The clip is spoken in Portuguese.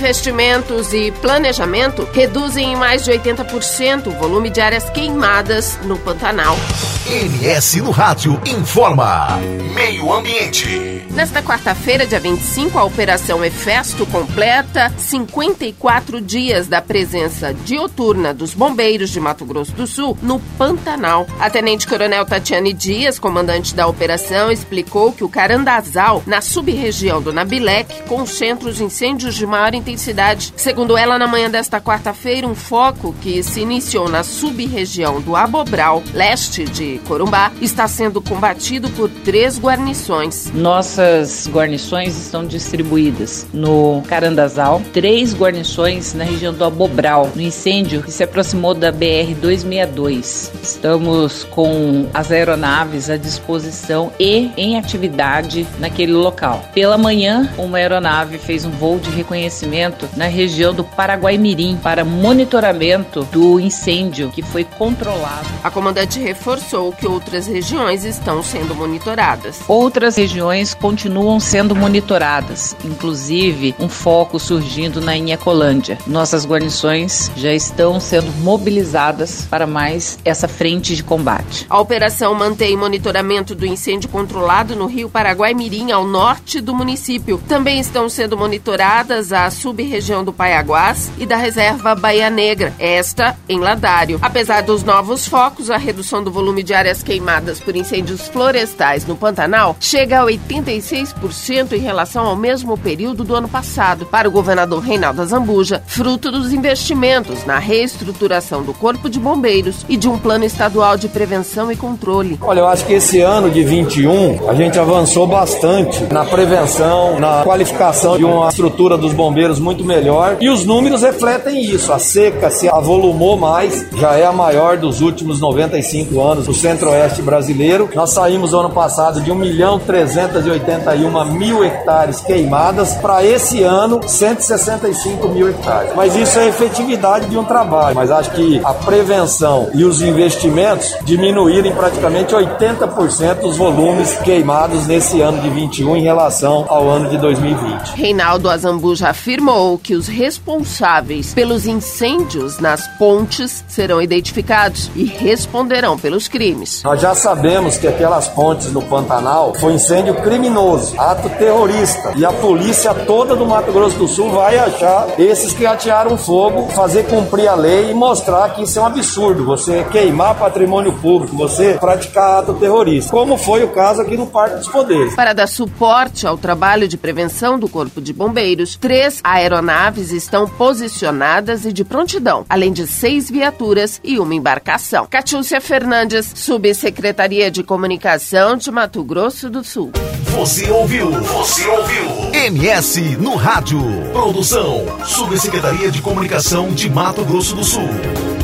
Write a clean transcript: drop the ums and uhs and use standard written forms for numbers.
Investimentos e planejamento reduzem em mais de 80% o volume de áreas queimadas no Pantanal. MS no Rádio informa. Meio Ambiente. Nesta quarta-feira, dia 25, a Operação Hefesto completa 54 dias da presença dioturna dos bombeiros de Mato Grosso do Sul no Pantanal. A tenente-coronel Tatiane Dias, comandante da operação, explicou que o Carandazal, na sub-região do Nabilec, concentra os incêndios de maior intensidade. Segundo ela, na manhã desta quarta-feira, um foco que se iniciou na sub-região do Abobral, leste de Corumbá, está sendo combatido por 3 guarnições. Nossas guarnições estão distribuídas no Carandazal, 3 guarnições na região do Abobral, no incêndio que se aproximou da BR-262. Estamos com as aeronaves à disposição e em atividade naquele local. Pela manhã, uma aeronave fez um voo de reconhecimento na região do Paraguai-Mirim para monitoramento do incêndio que foi controlado. A comandante reforçou que outras regiões estão sendo monitoradas. Outras regiões continuam sendo monitoradas, inclusive um foco surgindo na Inhacolândia. Nossas guarnições já estão sendo mobilizadas para mais essa frente de combate. A operação mantém monitoramento do incêndio controlado no rio Paraguai-Mirim, ao norte do município. Também estão sendo monitoradas a sub-região do Paiaguás e da reserva Baía Negra, esta em Ladário. Apesar dos novos focos, a redução do volume de áreas queimadas por incêndios florestais no Pantanal chega a 86% em relação ao mesmo período do ano passado. Para o governador Reinaldo Azambuja, fruto dos investimentos na reestruturação do Corpo de Bombeiros e de um plano estadual de prevenção e controle. Olha, eu acho que esse ano de 21 a gente avançou bastante na prevenção, na qualificação de uma estrutura dos bombeiros muito melhor, e os números refletem isso. A seca se avolumou mais, já é a maior dos últimos 95 anos do centro-oeste brasileiro. Nós saímos ano passado de 1.381.000 hectares queimadas para esse ano 165 mil hectares. Mas isso é a efetividade de um trabalho. Mas acho que a prevenção e os investimentos diminuíram praticamente 80% dos volumes queimados nesse ano de 21 em relação ao ano de 2020. Reinaldo Azambuja afirmou que os responsáveis pelos incêndios nas pontes serão identificados e responderão pelos crimes. Nós já sabemos que aquelas pontes no Pantanal foi incêndio criminoso, ato terrorista, e a polícia toda do Mato Grosso do Sul vai achar esses que atearam fogo, fazer cumprir a lei e mostrar que isso é um absurdo, você queimar patrimônio público, você praticar ato terrorista, como foi o caso aqui no Parque dos Poderes. Para dar suporte ao trabalho de prevenção do Corpo de Bombeiros, 3 aeronaves estão posicionadas e de prontidão, além de 6 viaturas e uma embarcação. Catiúcia Fernandes, Subsecretaria de Comunicação de Mato Grosso do Sul. Você ouviu MS no Rádio. Produção, Subsecretaria de Comunicação de Mato Grosso do Sul.